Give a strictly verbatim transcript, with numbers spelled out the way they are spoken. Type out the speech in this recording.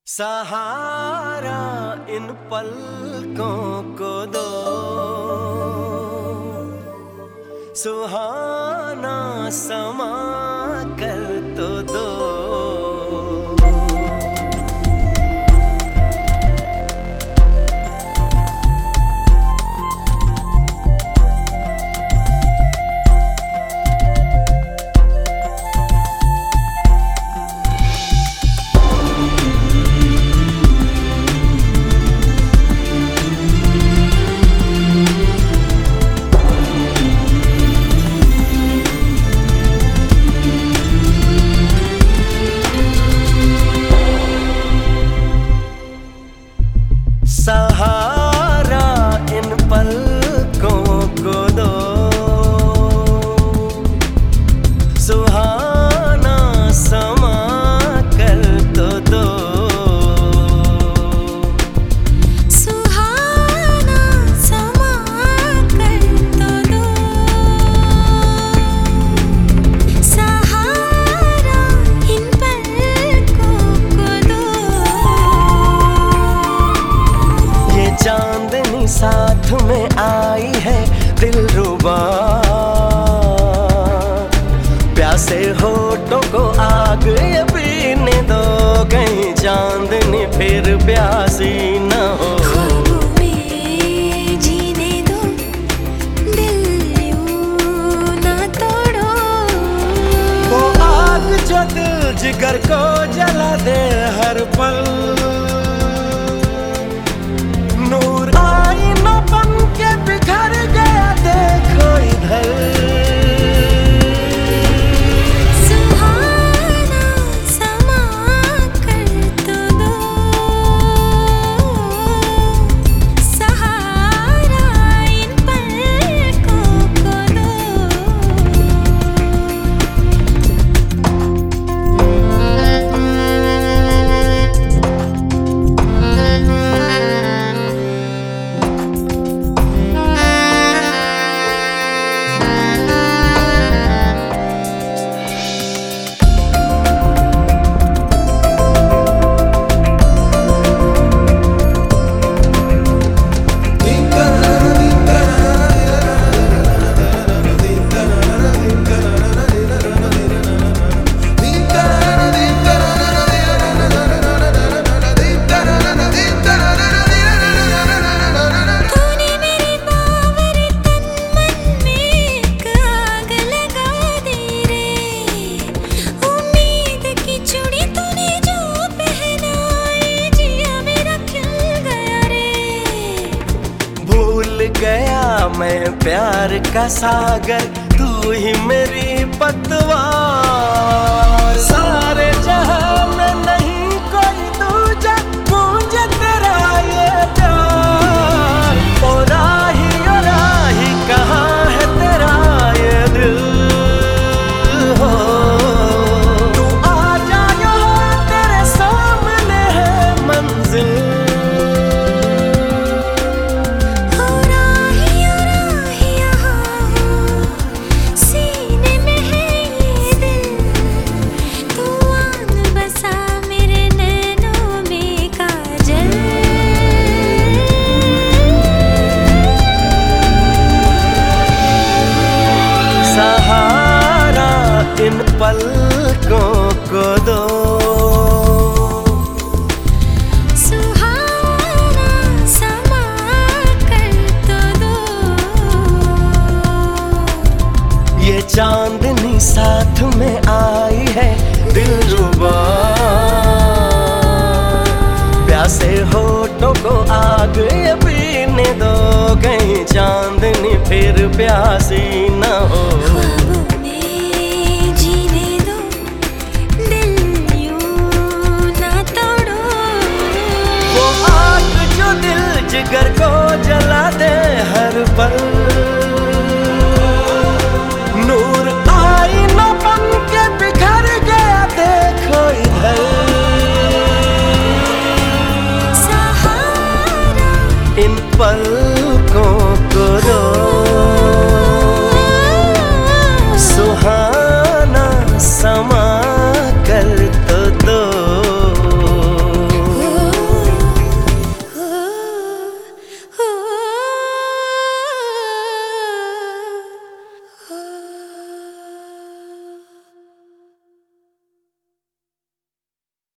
सहारा इन पलकों को दो, सुहाना समा कर तो दो। सहारा इन पलकों को दो, सुहाना समा कर तो दो। सुहाना समा कर तो दो। सहारा इन पलकों को दो। चांदनी साथ में आई है दिलरुबा, प्यासे होठों को आग ये पीने दो, कहीं चांदनी फिर प्यासी न हो। ख्वाबों में जीने दो, दिल यूं ना तोड़ो। वो आग जो दिल जिगर को जला दे हर पल, नूर आईना बन के बिखर गया देखो इधर। सुहाना समा कर तो दो। सहारा इन पलकों को दो। गया मैं प्यार का सागर, तू ही मेरी पतवार। सारे जहां में नहीं कोई दूजा, मुझे तेरा ये प्यार। ओ राही ओ राही कहाँ है तेरा ये दिल हो। तू आ जा यहाँ तेरे सामने है मंजिल। सहारा इन पलकों को दो, सुहाना समा कर तो दो। ये चांदनी साथ में आई है दिलरुबा, प्यासे होठों को आग ये पीने दो, कहीं चांदनी फिर प्यासी न हो। ख्वाबों में जीने दो, दिल यूं ना तोड़ो। वो आग जो दिल जिगर को जला दे हर पल, नूर आईना बन के बिखर गया देखो इधर। सहारा इन पल